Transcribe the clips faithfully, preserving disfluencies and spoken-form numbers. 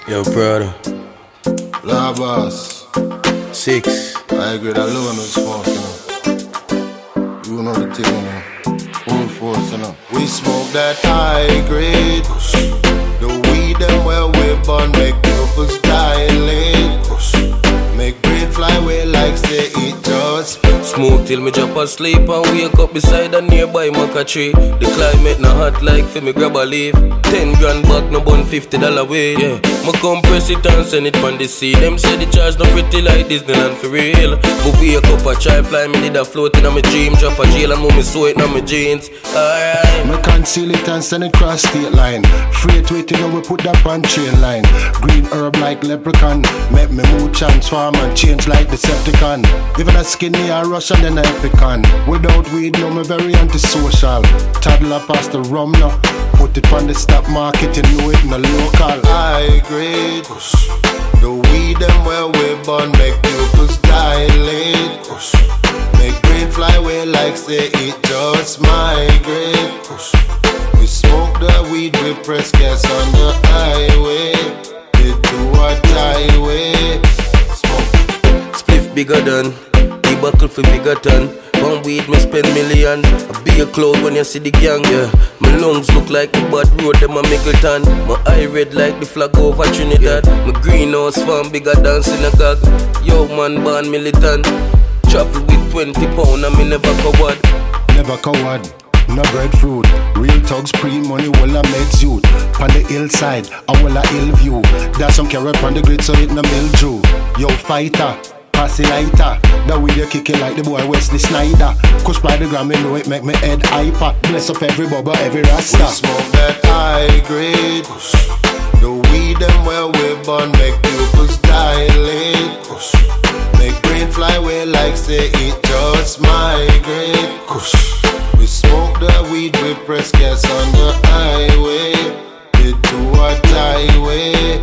Yo, brother. La boss. Six. I agree that love no smoke, you know. You know the thing, you know. Full force, you know. We smoke that high grade. The weed and where we burn make purpose dilate. Make brain fly away like say it just. Smoke till me drop asleep and wake up beside a nearby maca tree. The climate not hot like for me grab a leaf. Ten grand back no bun fifty dollar way. Yeah, me compress it and send it from the sea. Them say the charge no pretty like Disneyland for real. But wake up a try fly me did a float in a me dream. Drop a jail and move me sweat in my jeans. Alright. Me conceal it and send it cross state line. Freight waiting and we put that on train line. Green herb like leprechaun. Make me mood transform and change like Decepticon. Even a skinny or Russian then a epicon. Without weed no me very antisocial. Toddler past the rum now. Put it on the stock market, you know it in the local. High grade. The weed and where we burn make pupils dilate. Make brain fly away like say it just migrate. We smoke the weed, we press gas on the highway. It do a highway. Smoke. Spliff bigger than the buckle for bigger ton. One weed me spend millions. I be a cloud when you see the gang, yeah. My lungs look like the bad road, them a Mickleton. My eye red like the flag over Trinidad. My greenhouse farm bigger than synagogue. Yo man born militant. Travel with twenty pound and me never coward. Never coward. No breadfruit, real thugs pre-money, well I meds youth. On the hillside, I will a hill view. There's some carrot on the grid so it no mildew. Yo fighter, pass the lighter. That way you kick it like the boy Wesley Snyder. Cause by the gram, you know it make me head hyper. Bless up every bubble, every rasta. We smoke that high grade. The weed and where we burn make pupils dilate. Make brain fly away like say it just migrate. We smoke the weed, we press gas on the highway. It do a highway.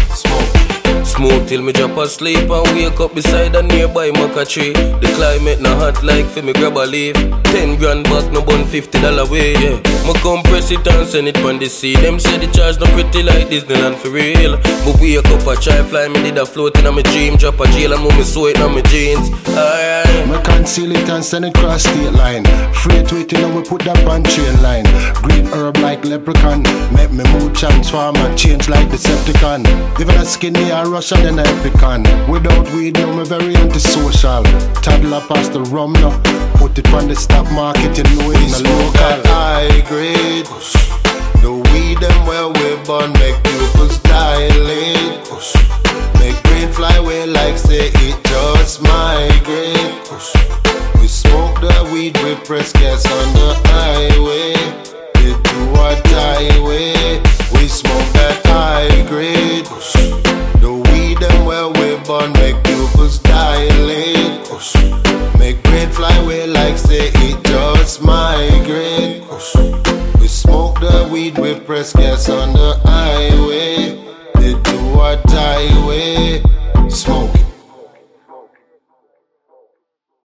Smoke. Smoke till me drop asleep and wake up beside a nearby maca tree. The climate not hot like for me grab a leaf. Ten grand back no bun fifty dollar way. Yeah, me compress it and send it from the sea. Them say the charge no pretty like Disneyland for real. But wake up a try fly me did a float in a me dream. Drop a jail and move me sweat in my jeans. Alright. Me conceal it and send it cross state line. Freight waiting and we put that on train line. Green herb like leprechaun. Make me mood transform and change like Decepticon. Even a skinny or Russian then a epicon. Without weed no me very antisocial. Toddler past the rum now. Put it on the stock market, you know it in the local. High grade. The weed and where we burn make pupils dilate. Make brain fly away like say it just migrate. We smoke the weed, we press gas on the highway. It do a highway. We smoke that high grade. The weed and where we burn make pupils dilate. Make brain fly away like say it just migrate. We smoke the weed, we press gas on the highway. It do a highway.